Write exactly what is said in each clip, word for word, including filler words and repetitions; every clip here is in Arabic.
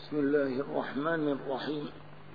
بسم الله الرحمن الرحيم.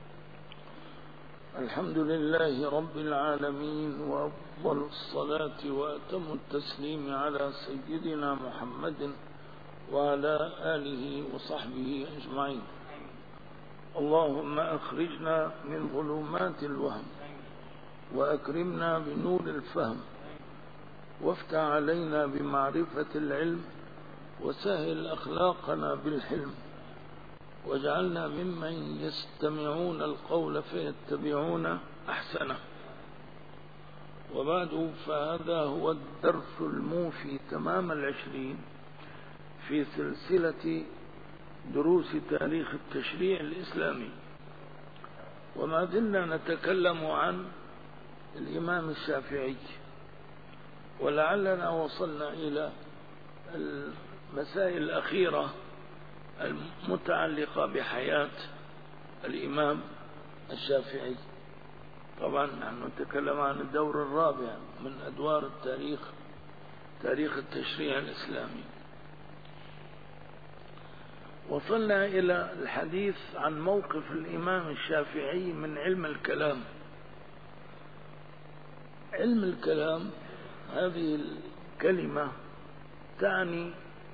الحمد لله رب العالمين، وأفضل الصلاة وأتم التسليم على سيدنا محمد وعلى آله وصحبه أجمعين. اللهم أخرجنا من ظلمات الوهم وأكرمنا بنور الفهم، وافتح علينا بمعرفة العلم، وسهل أخلاقنا بالحلم، واجعلنا ممن يستمعون القول فيتبعون أحسنه. وبعد، فهذا هو الدرس الموفي تمام العشرين في سلسلة دروس تاريخ التشريع الإسلامي، وما زلنا نتكلم عن الإمام الشافعي، ولعلنا وصلنا إلى المسائل الأخيرة المتعلقة بحياة الإمام الشافعي. طبعا نحن نتكلم عن الدور الرابع من أدوار التاريخ، تاريخ التشريع الإسلامي. وصلنا إلى الحديث عن موقف الإمام الشافعي من علم الكلام. علم الكلام هذه الكلمة تعني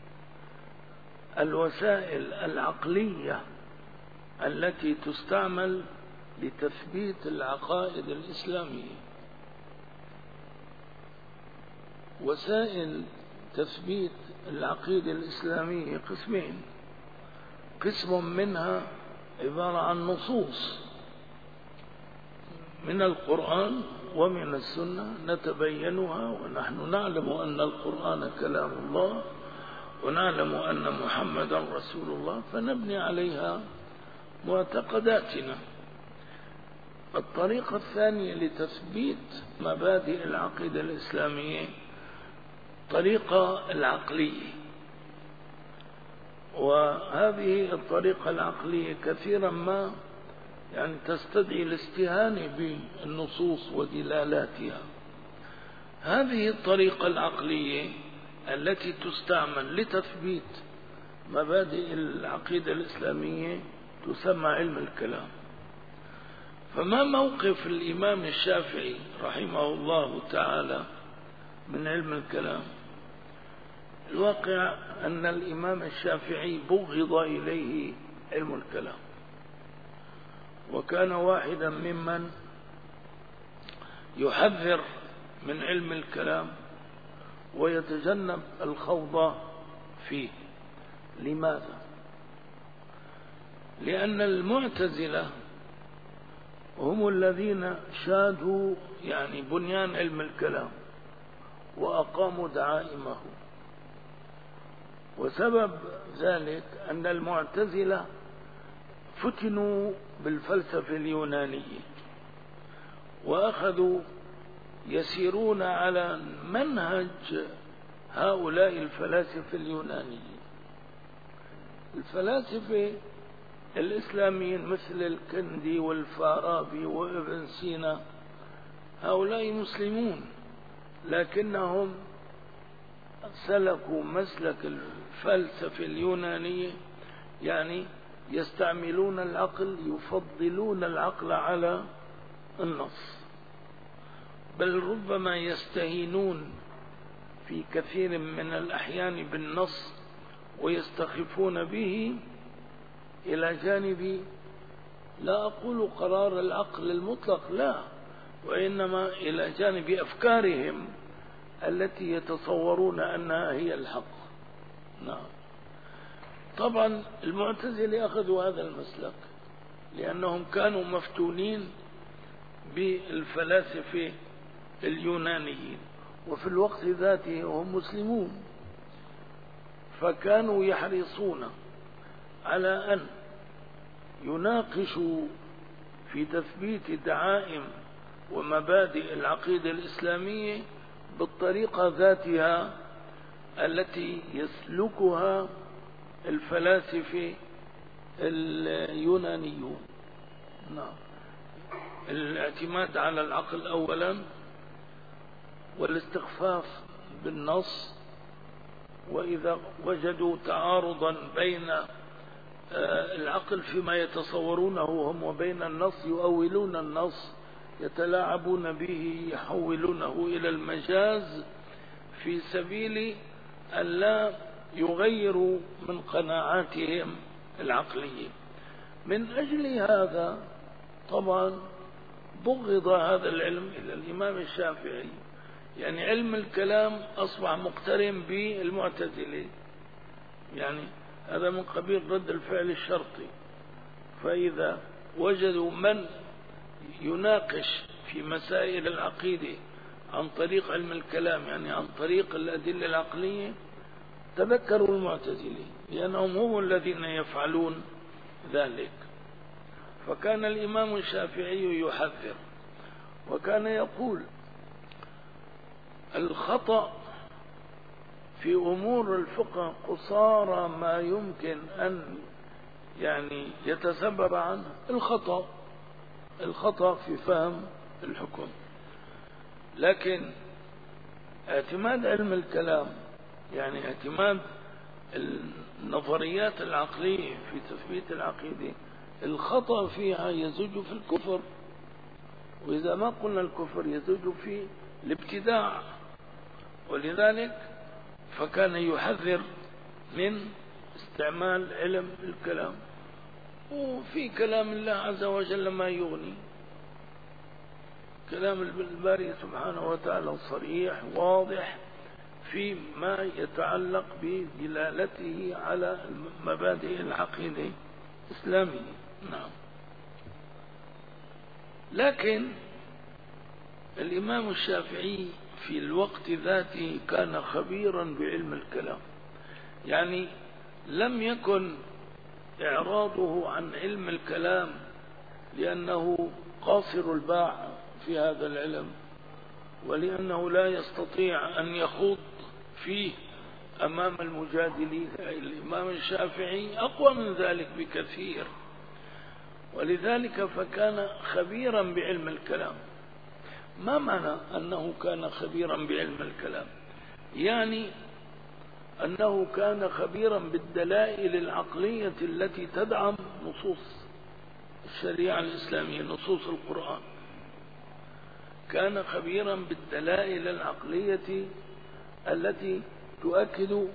الوسائل العقلية التي تستعمل لتثبيت العقائد الإسلامية. وسائل تثبيت العقيدة الإسلامية قسمين: قسم منها عبارة عن نصوص من القرآن ومن السنة نتبينها، ونحن نعلم أن القرآن كلام الله، ونعلم أن محمدا رسول الله، فنبني عليها معتقداتنا. الطريقة الثانية لتثبيت مبادئ العقيدة الإسلامية الطريقة العقلية، وهذه الطريقة العقلية كثيرا ما يعني تستدعي الاستهانة بالنصوص ودلالاتها. هذه الطريقة العقلية التي تستعمل لتثبيت مبادئ العقيدة الإسلامية تسمى علم الكلام. فما موقف الإمام الشافعي رحمه الله تعالى من علم الكلام؟ الواقع أن الإمام الشافعي بغض إليه علم الكلام، وكان واحدا ممن يحذر من علم الكلام ويتجنب الخوض فيه. لماذا؟ لأن المعتزلة هم الذين شادوا يعني بنيان علم الكلام وأقاموا دعائمه، وسبب ذلك أن المعتزلة فتنوا بالفلسفة اليونانية، وأخذوا يسيرون على منهج هؤلاء الفلاسفة اليونانيين. الفلاسفة الإسلاميين مثل الكندي والفارابي وابن سينا هؤلاء مسلمون، لكنهم سلكوا مسلك الفلسفة اليونانية، يعني يستعملون العقل، يفضلون العقل على النص، بل ربما يستهينون في كثير من الأحيان بالنص ويستخفون به إلى جانب، لا أقول قرار العقل المطلق، لا، وإنما إلى جانب أفكارهم التي يتصورون أنها هي الحق. نعم. طبعا المعتزلة أخذوا هذا المسلك لأنهم كانوا مفتونين بالفلاسفة اليونانيين، وفي الوقت ذاته هم مسلمون، فكانوا يحرصون على أن يناقشوا في تثبيت دعائم ومبادئ العقيدة الإسلامية بالطريقة ذاتها التي يسلكها الفلاسفة اليونانيون. نعم. الاعتماد على العقل أولا، والاستخفاف بالنص، وإذا وجدوا تعارضا بين العقل فيما يتصورونه هم وبين النص، يؤولون النص، يتلاعبون به، يحولونه إلى المجاز في سبيل أن لا يغيروا من قناعاتهم العقلية. من أجل هذا طبعا بغض هذا العلم إلى الإمام الشافعي، يعني علم الكلام أصبح مقترن بالمعتزلة، يعني هذا من قبيل رد الفعل الشرطي. فإذا وجدوا من يناقش في مسائل العقيدة عن طريق علم الكلام، يعني عن طريق الأدلة العقلية، تذكروا المعتزلة، لأنهم هم الذين يفعلون ذلك. فكان الإمام الشافعي يحذر، وكان يقول الخطأ في أمور الفقه قصارى ما يمكن أن يعني يتسبب عنه الخطأ الخطأ في فهم الحكم. لكن اعتماد علم الكلام، يعني اعتماد النظريات العقلية في تثبيت العقيدة، الخطأ فيها يزج في الكفر، وإذا ما قلنا الكفر يزج في الابتداع. ولذلك فكان يحذر من استعمال علم الكلام. وفي كلام الله عز وجل ما يغني، كلام الباري سبحانه وتعالى صريح واضح فيما يتعلق بدلالته على مبادئ العقيدة الإسلامية. نعم. لكن الإمام الشافعي في الوقت ذاته كان خبيرا بعلم الكلام، يعني لم يكن إعراضه عن علم الكلام لأنه قاصر الباع في هذا العلم، ولأنه لا يستطيع أن يخوض فيه أمام المجادلين. الإمام الشافعي أقوى من ذلك بكثير، ولذلك فكان خبيرا بعلم الكلام. ما معنى أنه كان خبيرا بعلم الكلام؟ يعني أنه كان خبيرا بالدلائل العقلية التي تدعم نصوص الشريعة الإسلامية، نصوص القرآن. كان خبيرا بالدلائل العقلية التي تؤكد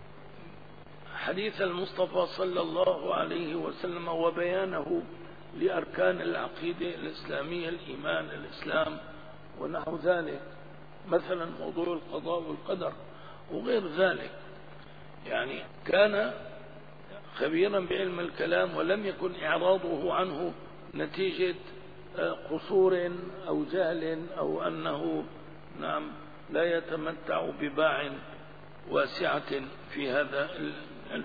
حديث المصطفى صلى الله عليه وسلم وبيانه لأركان العقيدة الإسلامية، الإيمان، الإسلام ونحو ذلك، مثلا موضوع القضاء والقدر وغير ذلك. يعني كان خبيرا بعلم الكلام، ولم يكن إعراضه عنه نتيجة قصور أو جهل أو أنه نعم لا يتمتع بباع واسعة في هذا العلم.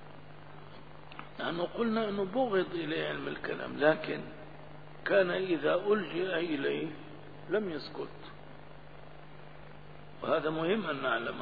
نحن قلنا أنه بغض إليه علم الكلام، لكن كان إذا ألجئ إليه لم يسكت، وهذا مهم أن نعلمه.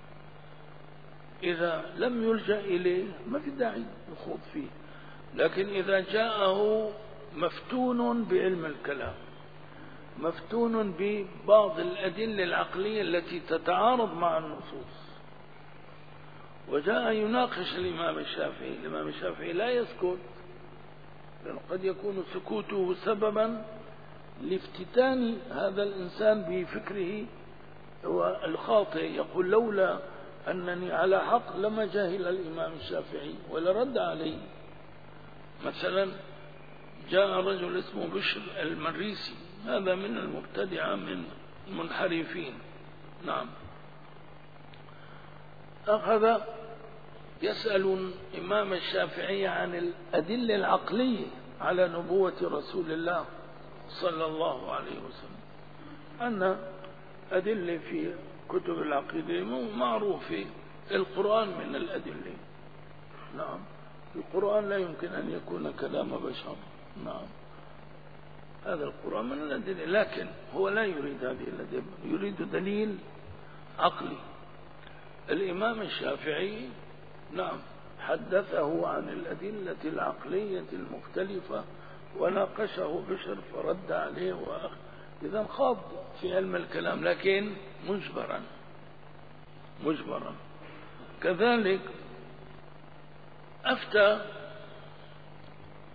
إذا لم يلجأ إليه ما في داعي يخوض فيه، لكن إذا جاءه مفتون بعلم الكلام، مفتون ببعض الأدلة العقلية التي تتعارض مع النصوص، وجاء يناقش الإمام الشافعي، الإمام الشافعي لا يسكت، لأنه قد يكون سكوته سببا لافتتان هذا الإنسان بفكره الخاطئ. يقول لولا أنني على حق لما جاهل الإمام الشافعي ولرد عليه. مثلا جاء رجل اسمه بشر المريسي، هذا من المبتدعة من المنحرفين، نعم، أخذ يسأل الإمام الشافعي عن الأدلة العقلية على نبوة رسول الله صلى الله عليه وسلم، أن أدلة في كتب العقيدة معروفة، القرآن من الأدلة. نعم، القرآن لا يمكن أن يكون كلام بشر، نعم، هذا القرآن من الأدلة، لكن هو لا يريد هذه الأدلة، يريد دليل عقلي. الإمام الشافعي نعم حدثه عن الأدلة العقلية المختلفة وناقشه بشر فرد عليه، وأخذ إذا خاض في علم الكلام، لكن مجبرا مجبرا. كذلك أفتى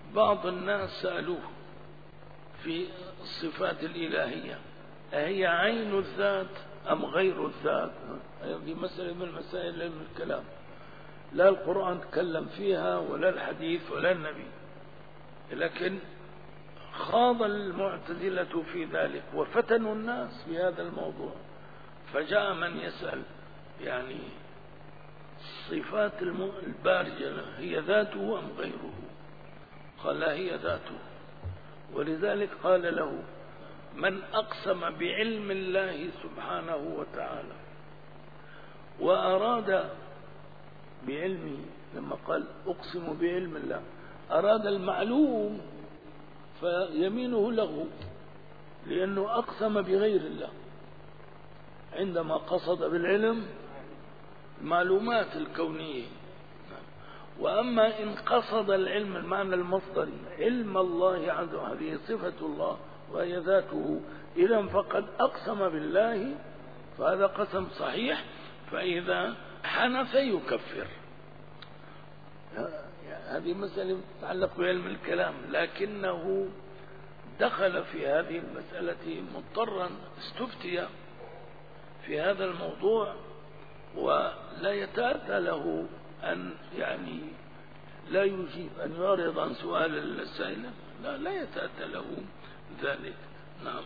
بعض الناس سألوه في الصفات الإلهية أهي عين الذات أم غير الذات؟ هذه مسألة من مسائل علم الكلام، لا القرآن تكلم فيها ولا الحديث ولا النبي، لكن خاض المعتزلة في ذلك وفتنوا الناس في هذا الموضوع. فجاء من يسأل يعني الصفات البارجة هي ذاته أم غيره؟ قال لا، هي ذاته. ولذلك قال له من أقسم بعلم الله سبحانه وتعالى وأراد بعلمه، لما قال أقسم بعلم الله أراد المعلوم فيمينه له، لأنه أقسم بغير الله. عندما قصد بالعلم المعلومات الكونية. وأما إن قصد العلم المعنى المصدري علم الله عز وجل، هذه صفة الله وهي ذاته، إذا فقد أقسم بالله، فهذا قسم صحيح، فإذا حنث يكفر. هذه مسألة تتعلق بعلم الكلام، لكنه دخل في هذه المسألة مضطرا، استفتي في هذا الموضوع ولا يتأتى له أن يعني لا يجيب، أن يعرض عن سؤال السائل، لا, لا يتأتى له ذلك. نعم.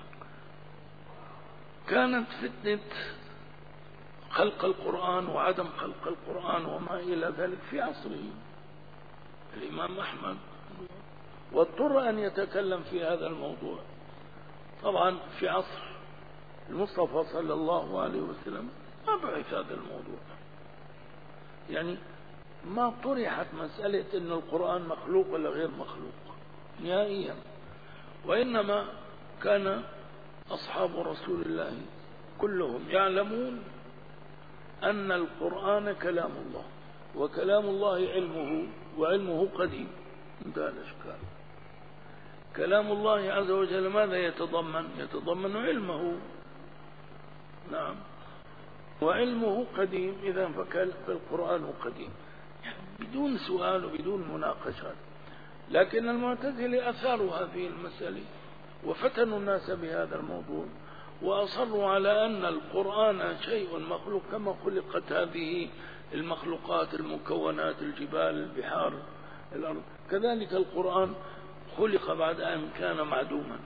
كانت فتنة خلق القرآن وعدم خلق القرآن وما إلى ذلك في عصره الإمام أحمد، واضطر أن يتكلم في هذا الموضوع. طبعا في عصر المصطفى صلى الله عليه وسلم ما بعث هذا الموضوع، يعني ما طرحت مسألة أن القرآن مخلوق ولا غير مخلوق نهائيا، وإنما كان أصحاب رسول الله كلهم يعلمون أن القرآن كلام الله، وكلام الله علمه، وعلمه قديم، انتهى الإشكال. كلام الله عز وجل ماذا يتضمن؟ يتضمن علمه، نعم، وعلمه قديم، إذا فالقرآن قديم، يعني بدون سؤال وبدون مناقشات. لكن المعتزلة أثاروا هذه المسألة وفتنوا الناس بهذا الموضوع، وأصروا على أن القرآن شيء مخلوق كما خلقت هذه المخلوقات المكونات، الجبال، البحار، الأرض، كذلك القرآن خلق بعد أن كان معدوما.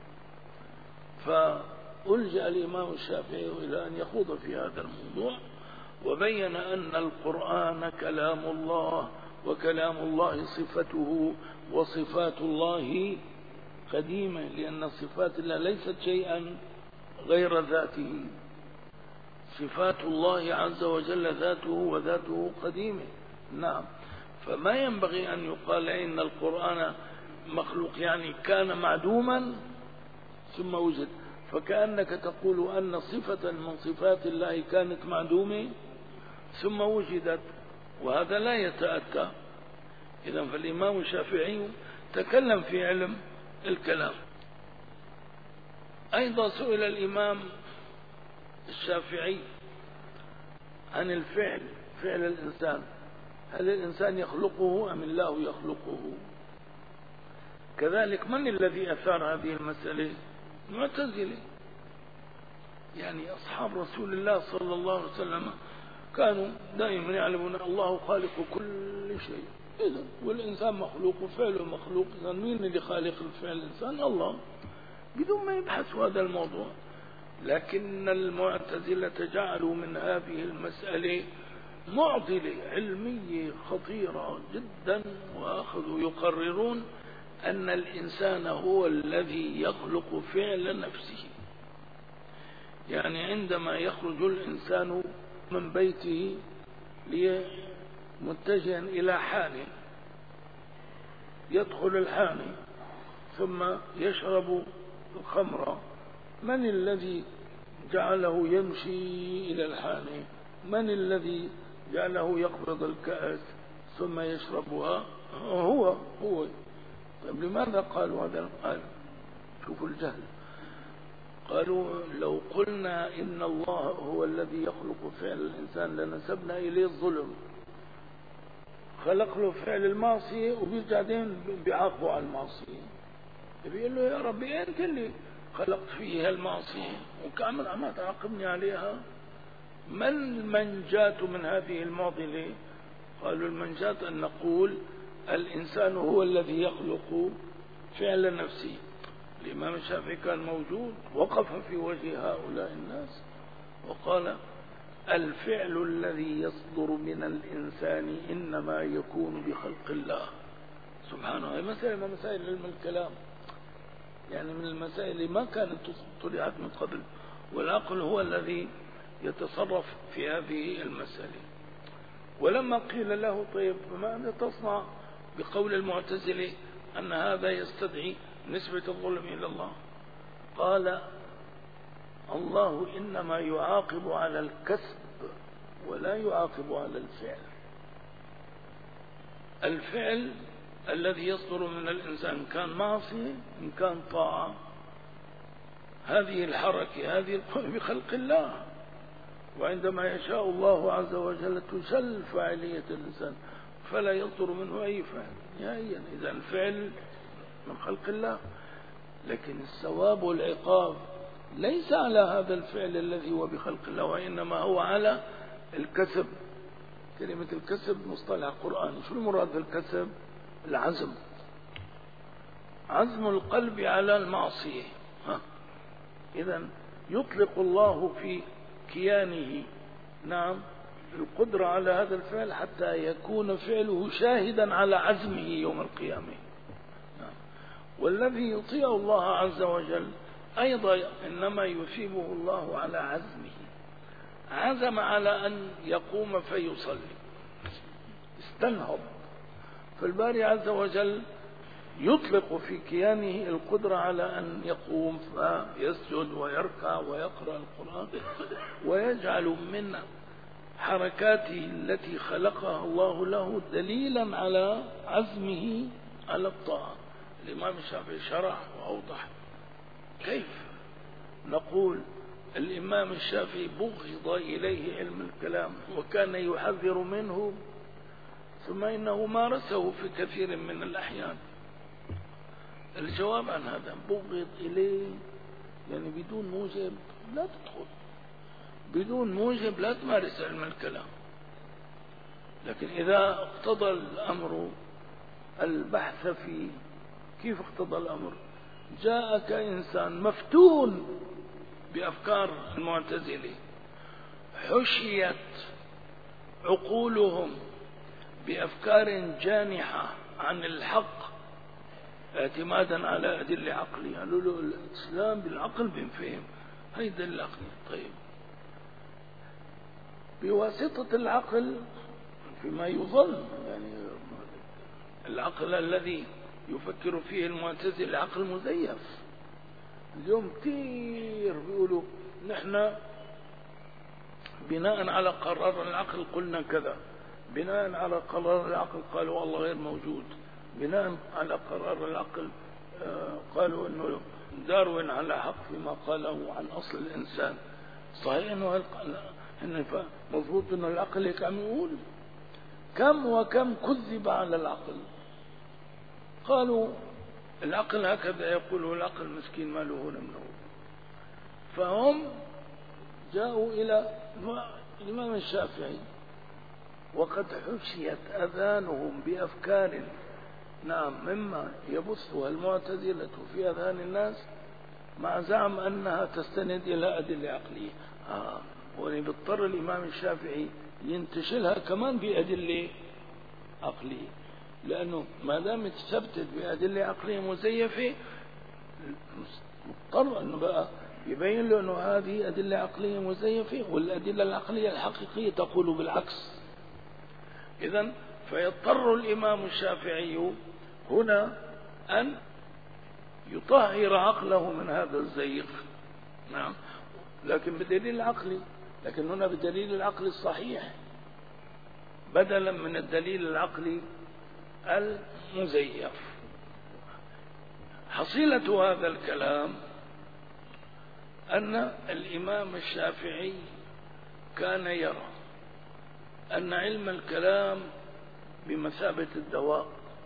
فألجأ الإمام الشافعي إلى أن يخوض في هذا الموضوع، وبين أن القرآن كلام الله، وكلام الله صفته، وصفات الله قديمة، لأن صفات الله ليست شيئا غير ذاته، صفات الله عز وجل ذاته، وذاته قديمة. نعم. فما ينبغي أن يقال إن القرآن مخلوق يعني كان معدوما ثم وجد، فكأنك تقول أن صفة من صفات الله كانت معدومة ثم وجدت، وهذا لا يتأتى. إذن فالإمام الشافعي تكلم في علم الكلام. أيضا سئل الإمام الشافعي عن الفعل، فعل الإنسان، هل الإنسان يخلقه أم الله يخلقه؟ كذلك من الذي أثار هذه المسألة؟ المعتزلة، يعني أصحاب رسول الله صلى الله عليه وسلم كانوا دائما يعلمون الله خالق كل شيء، إذن والإنسان مخلوق وفعله مخلوق، إذن مين اللي خالق الفعل الإنسان؟ الله، بدون ما يبحثوا هذا الموضوع. لكن المعتزلة جعلوا من هذه المسألة معضلة علمية خطيرة جدا، وأخذوا يقررون أن الإنسان هو الذي يخلق فعل نفسه. يعني عندما يخرج الإنسان من بيته متجها إلى حانة، يدخل الحانة ثم يشرب الخمر، من الذي جعله يمشي إلى الحانة؟ من الذي جعله يقبض الكأس ثم يشربها؟ هو هو طيب لماذا قالوا هذا القول؟ شوفوا الجهل. قالوا لو قلنا إن الله هو الذي يخلق فعل الإنسان لنسبنا إليه الظلم، خلق له فعل المعصية وبيرجع دين بيعاقبه على المعصية، بيقول له يا ربي أنت اللي خلقت فيها المعصية وكمان ما تعاقبني عليها. ما المنجاة من هذه المعضلة؟ قالوا المنجاة أن نقول الإنسان هو الذي يخلق فعل نفسه. الإمام الشافعي كان موجود، وقف في وجه هؤلاء الناس وقال الفعل الذي يصدر من الإنسان إنما يكون بخلق الله سبحانه. هذه مسألة من مسائل علم الكلام، يعني من المسائل اللي ما كانت طلعت من قبل، والعقل هو الذي يتصرف في هذه المسألة. ولما قيل له طيب فماذا تصنع بقول المعتزلة أن هذا يستدعي نسبة الظلم إلى الله؟ قال الله إنما يعاقب على الكسب ولا يعاقب على الفعل. الفعل الذي يصدر من الإنسان كان معصية إن كان طاعة، هذه الحركة هذه بخلق الله، وعندما يشاء الله عز وجل تشل فاعلية الإنسان فلا يصدر منه أي فعل نهائيا. إذا الفعل من خلق الله، لكن الثواب والعقاب ليس على هذا الفعل الذي هو بخلق الله، وإنما هو على الكسب. كلمة الكسب مصطلح قرآني. شو المراد بالكسب؟ العزم، عزم القلب على المعصية. إذا يطلق الله في كيانه نعم القدرة على هذا الفعل حتى يكون فعله شاهدا على عزمه يوم القيامة. نعم. والذي يطيع الله عز وجل أيضا إنما يثيبه الله على عزمه. عزم على أن يقوم فيصلي، استنهض، فالباري عز وجل يطلق في كيانه القدرة على أن يقوم فيسجد ويركع ويقرأ القرآن، ويجعل من حركاته التي خلقها الله له دليلا على عزمه على الطاعة. الإمام الشافعي شرح وأوضح. كيف نقول الإمام الشافعي بغض إليه علم الكلام وكان يحذر منه، ثم إنه مارسه في كثير من الأحيان؟ الجواب عن هذا بغض إليه يعني بدون موجب لا تدخل، بدون موجب لا تمارس علم الكلام. لكن إذا اقتضى الأمر البحث فيه، كيف اقتضى الأمر؟ جاءك إنسان مفتون بأفكار المعتزلة، حشيت عقولهم بأفكار جانحة عن الحق اعتمادا على أدلة عقلية. قالوا له الإسلام بالعقل بنفهم، هي دليل العقل. طيب بواسطة العقل فيما يظن، يعني العقل الذي يفكر فيه المعتزلة عقل مزيف. اليوم كثير بيقولوا نحن بناء على قرار العقل قلنا كذا، بناء على قرار العقل قالوا الله غير موجود، بناء على قرار العقل قالوا انه داروين على حق فيما قاله عن اصل الانسان. صحيح انه مضبوط انه العقل هيك عم يقول؟ كم وكم كذب على العقل. قالوا العقل هكذا يقول، العقل مسكين ما له هنا من هو. فهم جاءوا إلى الإمام الشافعي وقد حشيت أذانهم بأفكار نعم مما يبثها المعتزلة في أذهان الناس، مع زعم أنها تستند إلى أدلة عقلية. آه وبيضطر الإمام الشافعي ينتشلها كمان بأدلة عقلية، لأنه ما دام تثبتت بأدلة عقلية مزيفة مضطر أنه بقى يبين له أنه هذه أدلة عقلية مزيفة، والأدلة العقلية الحقيقية تقول بالعكس. إذن فيضطر الإمام الشافعي هنا أن يطهر عقله من هذا الزيغ. نعم، لكن بدليل العقلي، لكن هنا بدليل العقل الصحيح بدلا من الدليل العقلي المزيف. حصيلة هذا الكلام أن الإمام الشافعي كان يرى أن علم الكلام بمثابة الدواء،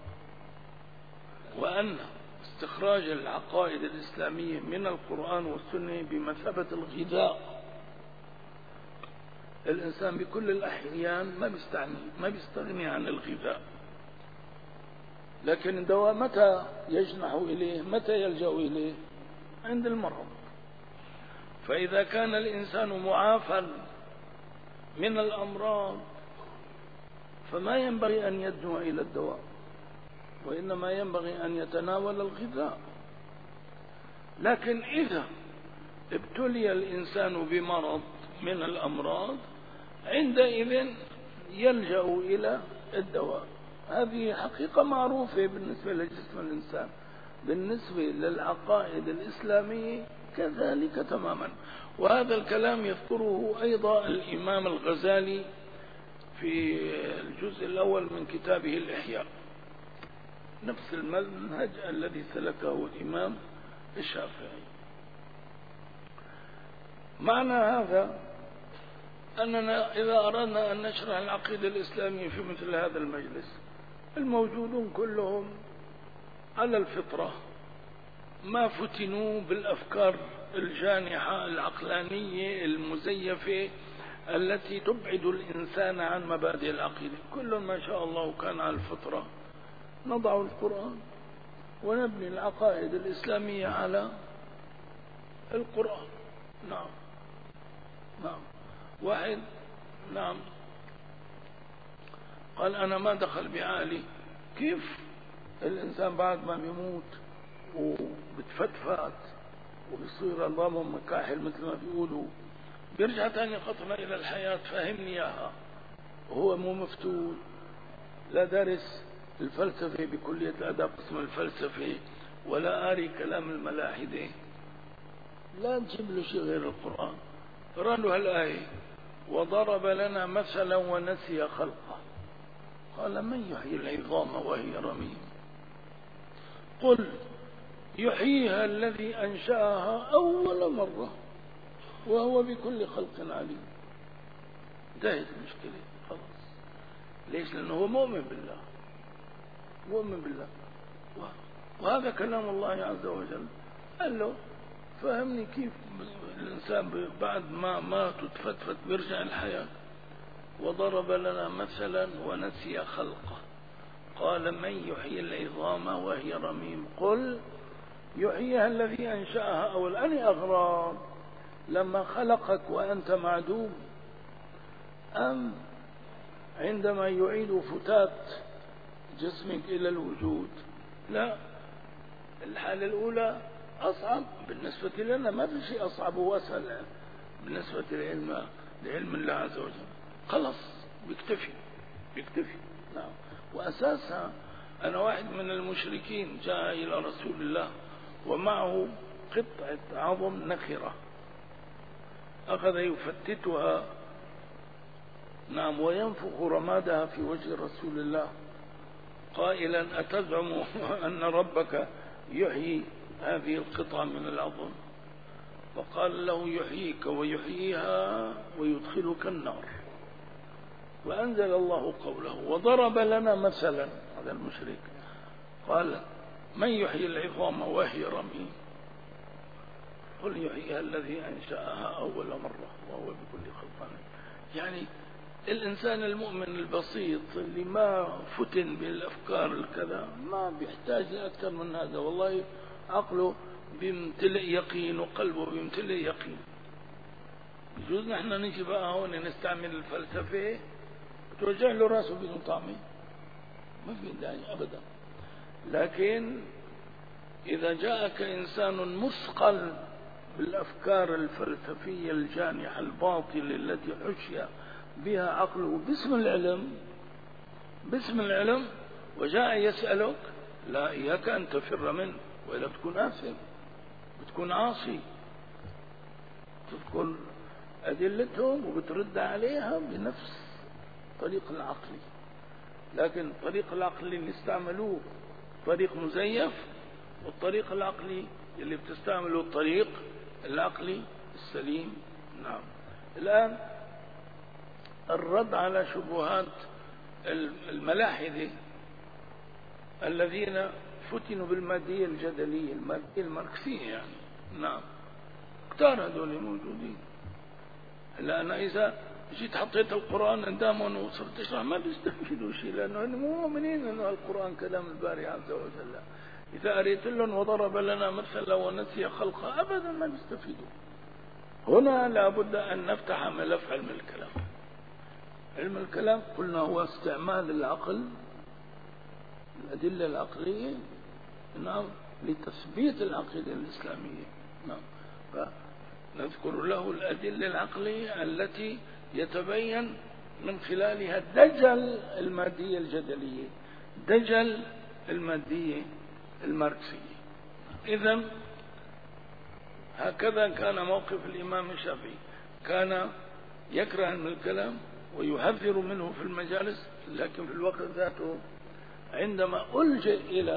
وأن استخراج العقائد الإسلامية من القرآن والسنة بمثابة الغذاء. الإنسان بكل الأحيان ما بيستغني ما بيستغني عن الغذاء، لكن الدواء متى يجنح إليه، متى يلجأ إليه؟ عند المرض. فإذا كان الإنسان معافى من الأمراض فما ينبغي أن يدنو إلى الدواء، وإنما ينبغي أن يتناول الغذاء. لكن إذا ابتلي الإنسان بمرض من الأمراض عندئذ يلجأ إلى الدواء. هذه حقيقة معروفة بالنسبة لجسم الإنسان. بالنسبة للعقائد الإسلامية كذلك تماما، وهذا الكلام يذكره أيضا الإمام الغزالي في الجزء الأول من كتابه الإحياء، نفس المنهج الذي سلكه الإمام الشافعي. معنى هذا أننا إذا أردنا أن نشرح العقيدة الإسلامية في مثل هذا المجلس، الموجودون كلهم على الفطرة، ما فتنوا بالأفكار الجانحة العقلانية المزيفة التي تبعد الإنسان عن مبادئ العقيدة. كل ما شاء الله كان على الفطرة. نضع القرآن ونبني العقائد الإسلامية على القرآن. نعم نعم. واحد نعم قال أنا ما دخل بعقلي. كيف الإنسان بعد ما يموت وبتفتفت وبيصير نظامه مكاحل مثل ما بيقولوا بيرجع تاني خطوة إلى الحياة؟ فهمني إياها. وهو مو مفتون، لا دارس الفلسفة بكلية الأدب قسم الفلسفة، ولا قاري كلام الملاحدة، لا تجيب له شيء غير القرآن. قرأ له هالآية وضرب لنا مثلا ونسي خلقه قال من يحيي العظام وهي رميم قل يحييها الذي أنشأها أول مرة وهو بكل خلق عليم. انتهت المشكلة خلاص. ليش؟ لأنه هو مؤمن بالله، مؤمن بالله. وهذا كلام الله عز وجل. قال له فهمني كيف الإنسان بعد ما مات وتفتفت بيرجع الحياة. وضرب لنا مثلا ونسي خلقه قال من يحيي العظام وهي رميم قل يحييها الذي أنشأها أول. أني أغراض لما خلقك وأنت معدوم، أم عندما يعيد فتات جسمك إلى الوجود؟ لا، الحالة الأولى أصعب بالنسبة لنا، ما في شيء أصعب وأسهل بالنسبة لعلم لعلم الله عز وجل. خلص بيكتفي بيكتفي. نعم. وأساسها أنا واحد من المشركين جاء إلى رسول الله ومعه قطعة عظم نخرة، أخذ يفتتها نعم وينفخ رمادها في وجه رسول الله قائلا أتزعم أن ربك يحيي هذه القطعة من العظم؟ فقال له يحييك ويحييها ويدخلك النار. وأنزل الله قوله وضرب لنا مثلا. هذا المشرك قال من يحيي العظام وهي رميم قل يحييها الذي أنشأها أول مرة وهو بكل خلق عليم. يعني الإنسان المؤمن البسيط اللي ما فتن بالأفكار الكذا ما بيحتاج لأكثر من هذا. والله عقله بيمتلئ يقين وقلبه بيمتلئ يقين. يجوز نحن نجي بقى هون نستعمل الفلسفة توجع له راسه بدون طعمه، ما في داعي أبدا. لكن إذا جاءك إنسان مثقل بالأفكار الفلسفية الجانحة الباطلة التي حشي بها عقله باسم العلم باسم العلم وجاء يسألك، لا، إياك أن تفر منه وإلا بتكون آثم، بتكون عاصي. تذكر أدلتهم وبترد عليها بنفس طريق العقلي. لكن الطريق العقلي اللي استعملوه طريق مزيف، والطريق العقلي اللي بتستعمله الطريق العقلي السليم. نعم. الآن الرد على شبهات الملاحدة الذين فتنوا بالمادية الجدلية، المادية الماركسية يعني. نعم، كتار هذول موجودين. إلا أنا إذا جيت حطيت القرآن قدامهم وصرت أشرح ما بيستفيدوا شيء، لأنه هم مو مؤمنين أنه القرآن كلام الباري عز وجل. إذا أريت لهم وضرب لنا مثلا ونسي خلقه أبدا ما بيستفيدوا. هنا لابد أن نفتح ملف علم الكلام. علم الكلام قلنا هو استعمال العقل، الأدلة العقلية، نعم، لتثبيت العقيدة الإسلامية. نعم، فنذكر له الأدلة العقلية التي يتبين من خلالها دجل المادية الجدلية، دجل المادية الماركسية. إذن هكذا كان موقف الإمام الشافعي، كان يكره علم الكلام ويحذر منه في المجالس، لكن في الوقت ذاته عندما ألجأ إلى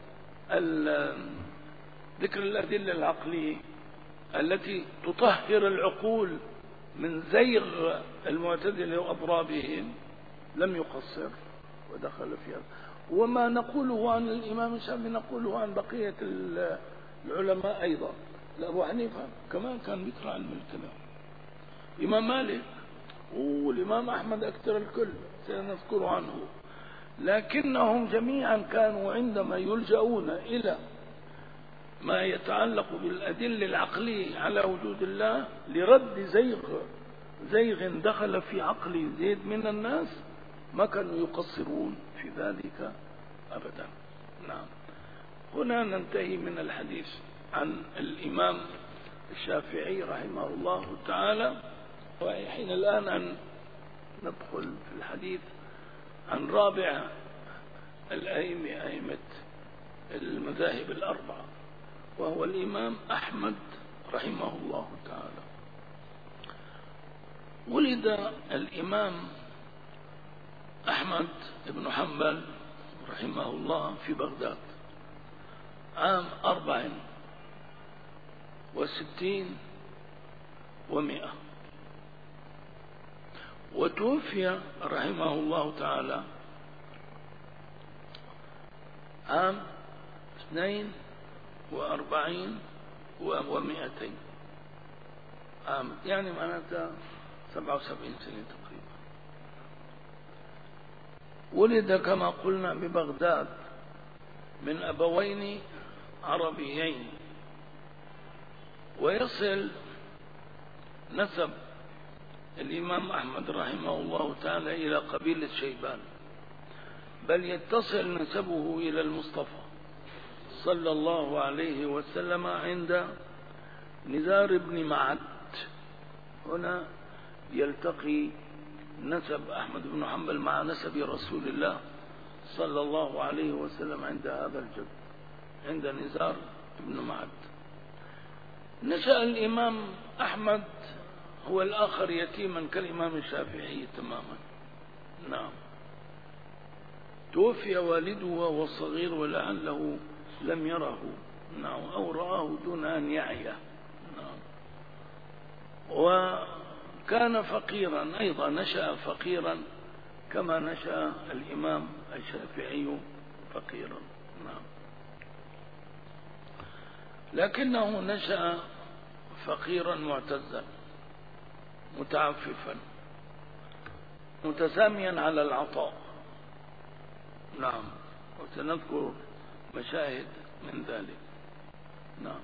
ذكر الأدلة العقلية التي تطهر العقول من زيغ المعتزلة وأضرابهم لم يقصر ودخل فيها. وما نقوله عن الإمام الشافعي نقوله عن بقية العلماء أيضا. أبو حنيفة كمان كان يكره علم الكلام، الإمام مالك والإمام أحمد أكثر الكل سنذكر عنه، لكنهم جميعا كانوا عندما يلجؤون إلى ما يتعلق بالأدلة العقلية على وجود الله لرد زيغ زيغ دخل في عقل زيد من الناس ما كانوا يقصرون في ذلك أبدا. نعم، هنا ننتهي من الحديث عن الإمام الشافعي رحمه الله تعالى، وحين الآن أن ندخل في الحديث عن رابع الأئمة، أئمة المذاهب الأربعة، وهو الإمام أحمد رحمه الله تعالى. ولد الإمام أحمد بن حنبل رحمه الله في بغداد عام أربع وستين ومئة، وتوفي رحمه الله تعالى عام اثنين وأربعين ومئتين، عام يعني معناتها سبعة وسبعين سنة تقريبا. ولد كما قلنا ببغداد من أبوين عربيين، ويصل نسب الإمام أحمد رحمه الله تعالى إلى قبيلة شيبان، بل يتصل نسبه إلى المصطفى صلى الله عليه وسلم عند نزار بن معد. هنا يلتقي نسب أحمد بن حنبل مع نسب رسول الله صلى الله عليه وسلم عند هذا الجد، عند نزار بن معد. نشأ الإمام أحمد هو الآخر يتيما كالإمام الشافعي تماما. نعم، توفي والده وهو صغير ولعله لم يره، نعم، أو رآه دون أن يعيه. نعم، وكان فقيرا أيضا، نشأ فقيرا كما نشأ الإمام الشافعي فقيرا. نعم، لكنه نشأ فقيرا معتزا متعففا متساميا على العطاء. نعم، وسنذكر مشاهد من ذلك. نعم،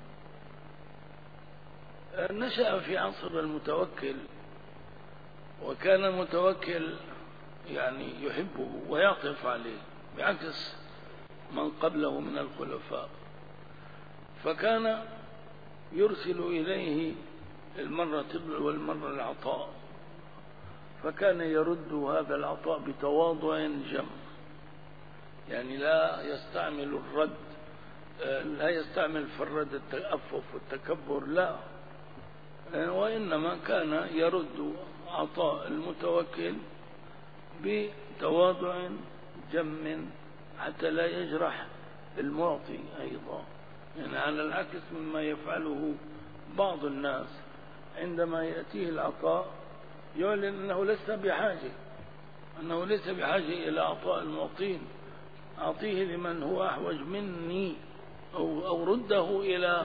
نشأ في عصر المتوكل، وكان المتوكل يعني يحبه ويعطف عليه بعكس من قبله من الخلفاء، فكان يرسل إليه المرة تبع والمرة العطاء، فكان يرد هذا العطاء بتواضع جم، يعني لا يستعمل الرد، لا يستعمل في الرد التأفف والتكبر، لا، وإنما كان يرد عطاء المتوكل بتواضع جم حتى لا يجرح المعطي أيضا، يعني على العكس مما يفعله بعض الناس عندما يأتيه العطاء يعلن أنه لست بحاجة، أنه ليس بحاجة إلى أعطاء المعطين، أعطيه لمن هو أحوج مني، أو, أو رده إلى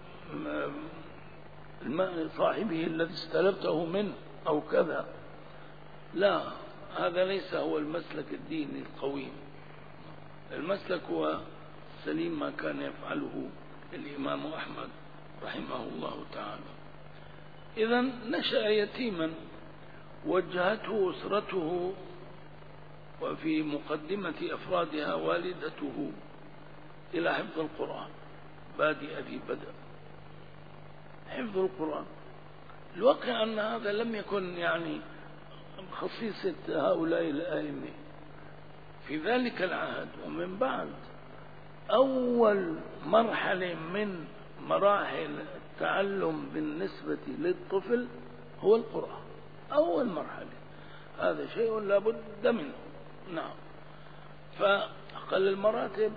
صاحبه الذي استلبته منه أو كذا. لا، هذا ليس هو المسلك الديني القويم. المسلك هو سليم ما كان يفعله الإمام أحمد رحمه الله تعالى. إذن نشأ يتيما، وجهته أسرته، وفي مقدمة أفرادها والدته، إلى حفظ القرآن. بادئ ذي بدء حفظ القرآن. الواقع أن هذا لم يكن يعني خصيصة هؤلاء الآئمة في ذلك العهد. ومن بعد، أول مرحلة من مراحل التعلم بالنسبة للطفل هو القرآن. أول مرحلة، هذا شيء لا بد منه. نعم. فأقل المراتب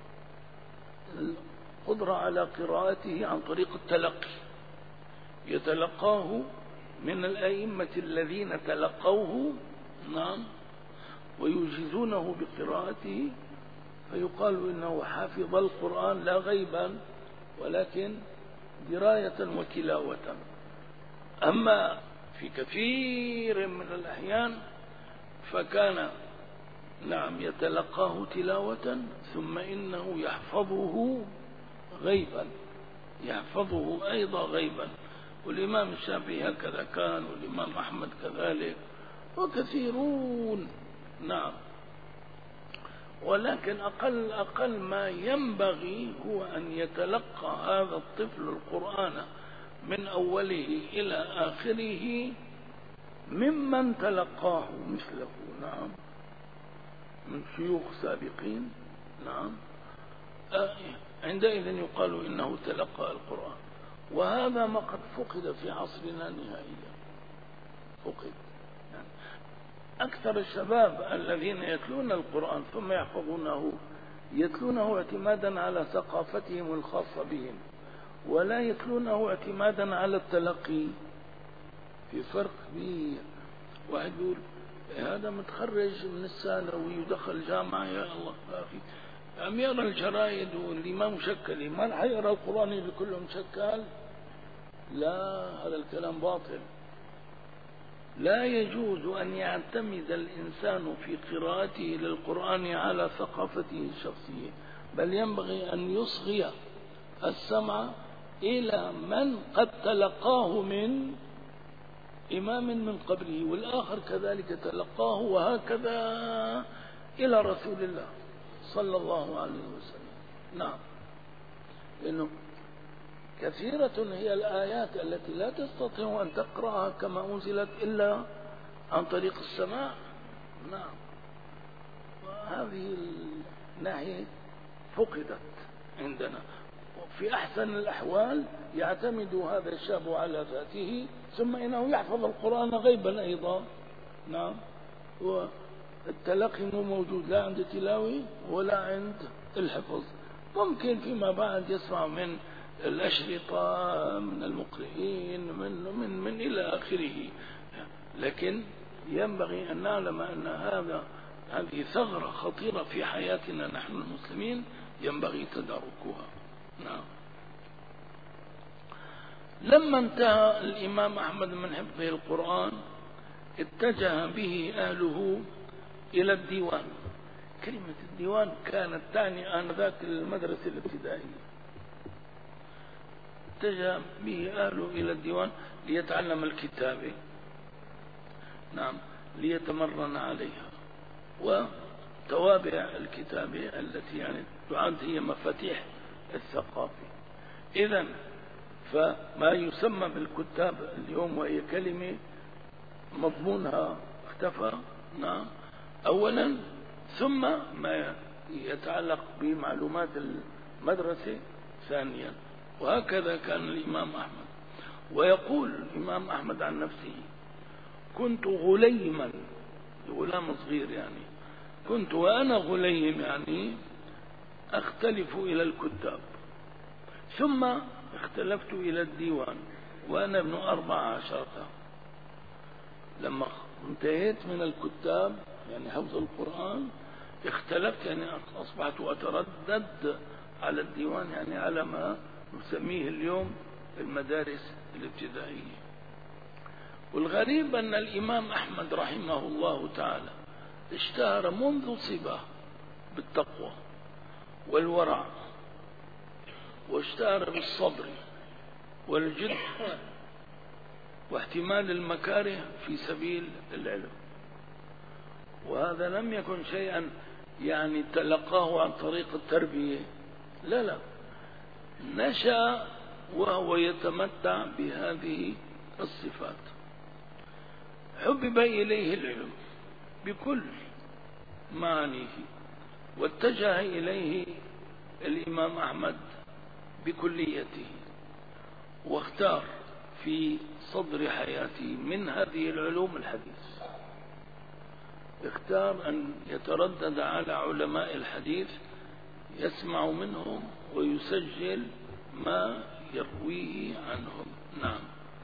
القدرة على قراءته عن طريق التلقي، يتلقاه من الأئمة الذين تلقوه، نعم، ويجيزونه بقراءته، فيقال إنه حافظ القرآن لا غيبا ولكن دراية وتلاوة. أما في كثير من الأحيان فكان نعم يتلقاه تلاوة ثم إنه يحفظه غيبا، يحفظه أيضا غيبا. والإمام الشافعي هكذا كان، والإمام أحمد كذلك، وكثيرون. نعم. ولكن أقل أقل ما ينبغي هو أن يتلقى هذا الطفل القرآن من أوله إلى آخره ممن تلقاه مثله، نعم، من شيوخ سابقين. نعم. عندئذ يقال إنه تلقى القرآن. وهذا ما قد فقد في عصرنا نهائيا، فقد. يعني أكثر الشباب الذين يتلون القرآن ثم يحفظونه يتلونه اعتمادا على ثقافتهم الخاصة بهم، ولا يتلونه اعتمادا على التلقي. في فرق كبير. واحد يقول هذا متخرج من الثانوي ودخل جامعة، يا الله يا أخي، عم يقرأ الجرايد واللي ما مشكل، ما رح يقرأ القرآن اللي كله مشكل؟ لا، هذا الكلام باطل. لا يجوز أن يعتمد الإنسان في قراءته للقرآن على ثقافته الشخصية، بل ينبغي أن يصغي السمع إلى من قد تلقاه من إمام من قبله، والآخر كذلك تلقاه، وهكذا إلى رسول الله صلى الله عليه وسلم. نعم. لأنه كثيرة هي الآيات التي لا تستطيع أن تقرأها كما أنزلت إلا عن طريق السماع. نعم. وهذه الناحية فقدت عندنا. وفي أحسن الأحوال يعتمد هذا الشاب على ذاته، ثم إنه يحفظ القرآن غيبا أيضا. نعم. والتلقي مو موجود لا عند التلاوي ولا عند الحفظ. ممكن فيما بعد يسمع من الأشرطة، من المقرئين، من, من, من إلى آخره. لكن ينبغي أن نعلم أن هذا هذه ثغرة خطيرة في حياتنا نحن المسلمين، ينبغي تداركها. نعم. لما انتهى الإمام أحمد من حفظه القرآن اتجه به أهله إلى الديوان. كلمة الديوان كانت تعني آنذاك المدرسة الابتدائية. اتجه به أهله إلى الديوان ليتعلم الكتابة، نعم، ليتمرن عليها، وتوابع الكتابة التي يعني تعد هي مفاتيح الثقافة. إذن فما يسمى بالكتاب اليوم وهي كلمة مضمونها اختفى، نعم، أولا، ثم ما يتعلق بمعلومات المدرسة ثانيا. وهكذا كان الإمام أحمد. ويقول الإمام أحمد عن نفسه: كنت غليما، غلام صغير يعني، كنت وأنا غليم يعني أختلف إلى الكتاب، ثم اختلفت إلى الديوان وأنا ابن أربع عشرة. لما انتهيت من الكتاب يعني حفظ القرآن اختلفت، يعني أصبحت أتردد على الديوان، يعني على ما نسميه اليوم المدارس الابتدائية. والغريب أن الإمام أحمد رحمه الله تعالى اشتهر منذ صباه بالتقوى والورع، واشتهر بالصبر والجد واحتمال المكاره في سبيل العلم. وهذا لم يكن شيئا يعني تلقاه عن طريق التربية، لا لا، نشأ وهو يتمتع بهذه الصفات. حبب إليه العلم بكل معانيه، واتجه إليه الإمام أحمد بكليته، واختار في صدر حياته من هذه العلوم الحديث. اختار أن يتردد على علماء الحديث، يسمع منهم ويسجل ما يرويه عنهم. نعم،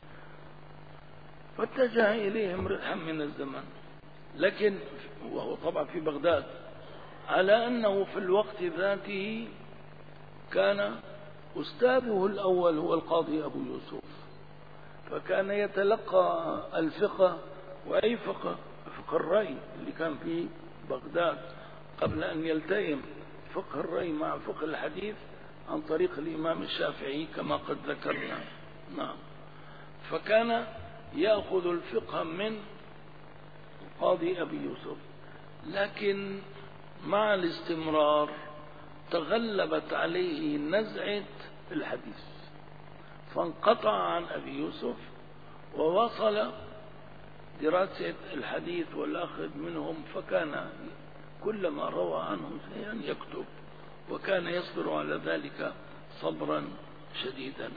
فاتجه إليهم رحا من الزمن، لكن وهو طبعا في بغداد، على أنه في الوقت ذاته كان أستاذه الأول هو القاضي أبو يوسف، فكان يتلقى الفقه، وأي فقه؟ فقه الرأي اللي كان في بغداد قبل أن يلتئم فقه الرأي مع فقه الحديث عن طريق الإمام الشافعي كما قد ذكرنا. نعم، فكان يأخذ الفقه من القاضي أبي يوسف، لكن مع الاستمرار تغلبت عليه نزعة الحديث، فانقطع عن أبي يوسف ووصل دراسة الحديث والأخذ منهم، فكان كلما روى عنهم شيئا يكتب، وكان يصبر على ذلك صبرا شديدا.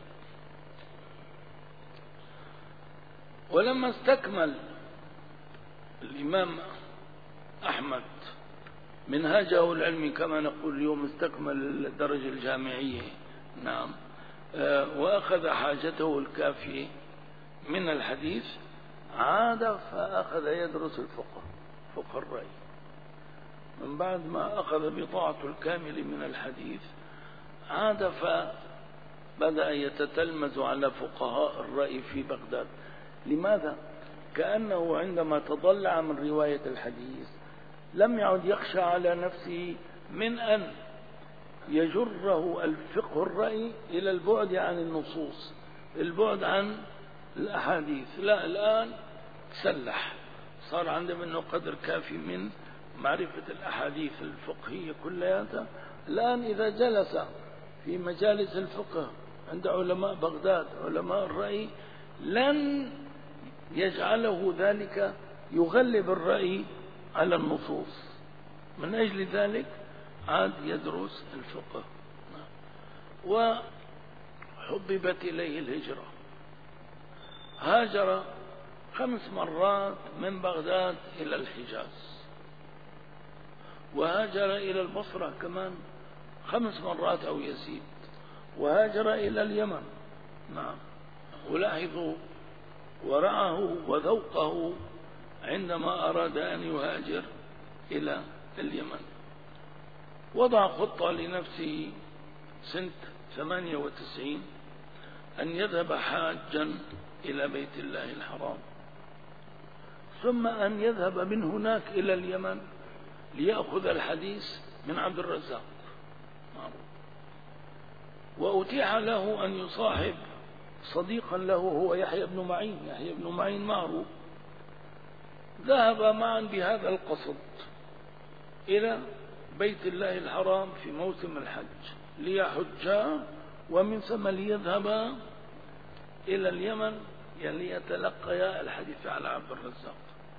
ولما استكمل الإمام أحمد منهاجه العلمي كما نقول اليوم، استكمل الدرجة الجامعية، نعم، وأخذ حاجته الكافية من الحديث، عاد فأخذ يدرس الفقه، فقه الرأي. من بعد ما أخذ بضاعته الكامل من الحديث، عاد فبدأ يتتلمذ على فقهاء الرأي في بغداد. لماذا؟ كأنه عندما تضلع من رواية الحديث لم يعد يخشى على نفسه من أن يجره الفقه الرأي إلى البعد عن النصوص، البعد عن الأحاديث. لا، الآن سلح، صار عنده منه قدر كافي من معرفة الأحاديث الفقهية كلها. الآن إذا جلس في مجالس الفقه عند علماء بغداد علماء الرأي لن يجعله ذلك يغلب الرأي على النصوص، من أجل ذلك عاد يدرس الفقه. وحببت إليه الهجرة، هاجر خمس مرات من بغداد إلى الحجاز، وهاجر إلى البصرة كمان خمس مرات أو يزيد، وهاجر إلى اليمن. نعم، ولاحظوا ورعه وذوقه عندما أراد أن يهاجر إلى اليمن. وضع خطة لنفسه سنة ثمانية وتسعين أن يذهب حاجا إلى بيت الله الحرام، ثم أن يذهب من هناك إلى اليمن ليأخذ الحديث من عبد الرزاق. وأتيح له أن يصاحب صديقا له هو يحيى بن معين، يحيى بن معين معروف. ذهب معا بهذا القصد إلى بيت الله الحرام في موسم الحج ليحجا، ومن ثم ليذهبا إلى اليمن يعني يتلقيا الحديث على عبد الرزاق.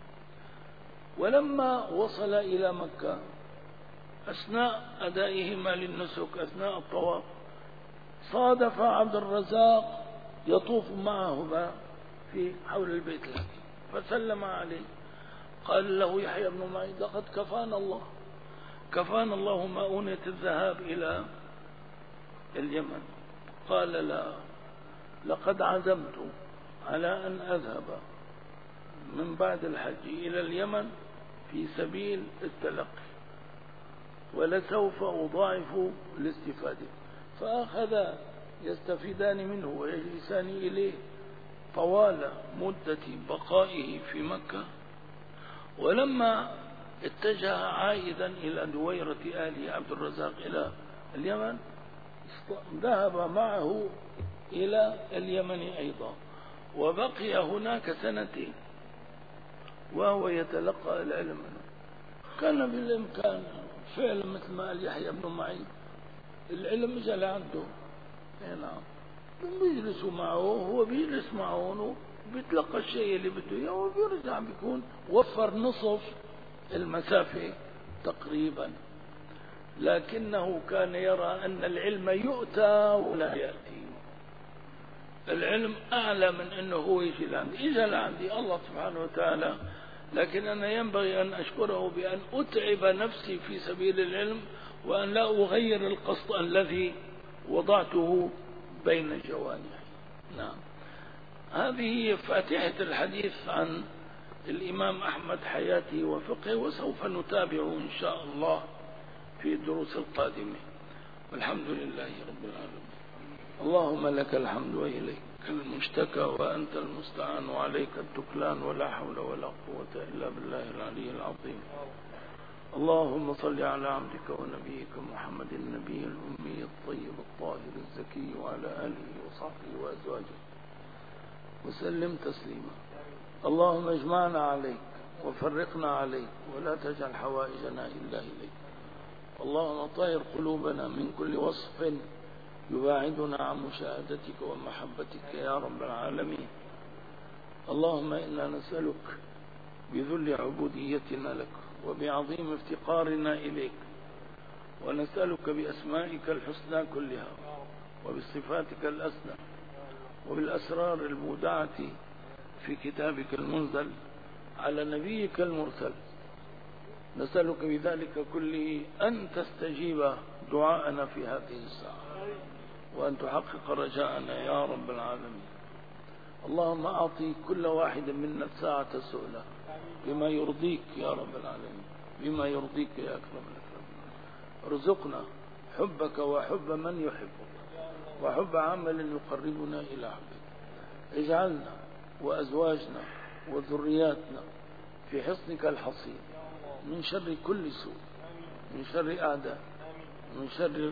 ولما وصل إلى مكة أثناء أدائهما للنسك أثناء الطواف صادف عبد الرزاق يطوف معهما في حول البيت الحرام، فسلم عليه، قال له يحيى بن معين لقد كفانا الله كفانا الله مؤونة الذهاب إلى اليمن. قال لا، لقد عزمت على أن أذهب من بعد الحج إلى اليمن في سبيل التلقي، ولسوف أضاعف الاستفادة. فأخذ يستفيدان منه ويجلسان إليه طوال مدة بقائه في مكة. ولما اتجه عائدا إلى دويرة آل عبد الرزاق إلى اليمن ذهب معه إلى اليمن أيضا، وبقي هناك سنتين وهو يتلقى العلم. كان بالإمكان فعلا مثل ما قال يحيى بن معين العلم مش عنده، نعم بيجلسوا معه، هو بيجلس معه وبيتلقى الشيء اللي بده اياه وبيرجع، بيكون وفر نصف المسافة تقريبا. لكنه كان يرى أن العلم يؤتى ولا يأتي. العلم أعلى من أنه هو يجي لعندي، إجا لعندي الله سبحانه وتعالى، لكن أنا ينبغي أن أشكره بأن أتعب نفسي في سبيل العلم، وأن لا أغير القصد الذي وضعته بين جوانحي. نعم، هذه فاتحة الحديث عن الإمام أحمد حياته وفقه، وسوف نتابعه إن شاء الله في الدروس القادمة. والحمد لله رب العالمين. اللهم لك الحمد وإليك المشتكى وأنت المستعان وعليك التكلان، ولا حول ولا قوة إلا بالله العلي العظيم. اللهم صل على عبدك ونبيك محمد النبي الأمي الطيب الطاهر الزكي وعلى آله وصحبه وأزواجه وسلم تسليما. اللهم اجمعنا عليك وفرقنا عليك، ولا تجعل حوائجنا إلا إليك. اللهم طهر قلوبنا من كل وصف يباعدنا عن مشاهدتك ومحبتك يا رب العالمين. اللهم إنا نسألك بذل عبوديتنا لك وبعظيم افتقارنا إليك، ونسألك بأسمائك الحسنى كلها وبصفاتك الأسنى وبالأسرار المودعة في كتابك المنزل على نبيك المرسل، نسألك بذلك كله أن تستجيب دعاءنا في هذه الساعة، وأن تحقق رجاءنا يا رب العالمين. اللهم أعطي كل واحد منا الساعة سؤله بما يرضيك يا رب العالمين، بما يرضيك يا أكرم الأكرمين. ارزقنا حبك وحب من يحبك وحب عمل يقربنا إلى حبك. اجعلنا وأزواجنا وذرياتنا في حصنك الحصين من شر كل سوء، من شر أعداء، من شر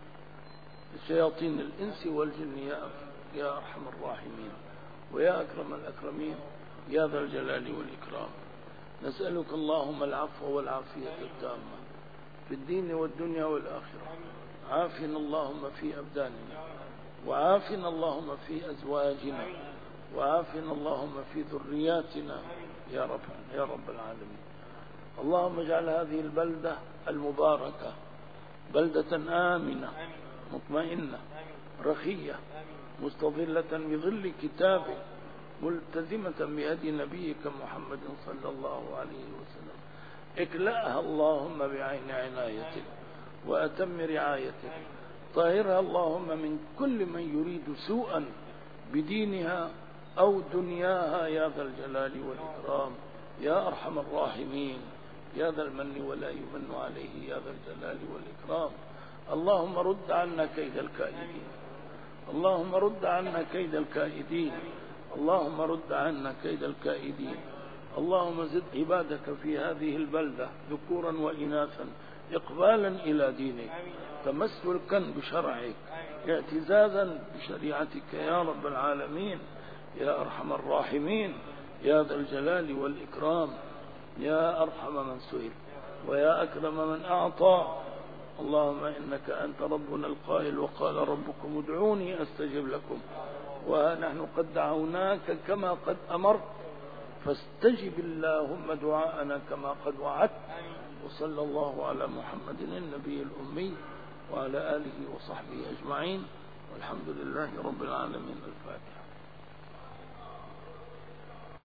شياطين الإنس والجن يا أرحم الراحمين ويا أكرم الأكرمين يا ذا الجلال والإكرام. نسألك اللهم العفو والعافية التامة في الدين والدنيا والآخرة. عافنا اللهم في أبداننا، وعافنا اللهم في أزواجنا، وعافنا اللهم في ذرياتنا يا رب يا رب العالمين. اللهم اجعل هذه البلدة المباركة بلدة آمنة مطمئنة رخية مستظلة بظل كتابك، ملتزمة بهدي نبيك محمد صلى الله عليه وسلم. اكلأها اللهم بعين عنايتك وأتم رعايتك. طهرها اللهم من كل من يريد سوءا بدينها أو دنياها يا ذا الجلال والإكرام يا أرحم الراحمين يا ذا المن ولا يمن عليه يا ذا الجلال والإكرام. اللهم رد عنا كيد الكائدين، اللهم رد عنا كيد الكائدين، اللهم رد عنا كيد الكائدين. اللهم زد عبادك في هذه البلدة ذكورا وإناثا إقبالا إلى دينك، تمسكا بشرعك، اعتزازا بشريعتك يا رب العالمين يا أرحم الراحمين يا ذا الجلال والإكرام يا أرحم من سئل ويا أكرم من أعطى. اللهم إنك أنت ربنا القائل وقال ربكم ادعوني أستجب لكم، ونحن قد دعوناك كما قد أمرت، فاستجب اللهم دعاءنا كما قد وعدت. وصلى الله على محمد النبي الأمي وعلى آله وصحبه أجمعين، والحمد لله رب العالمين. الفاتحة.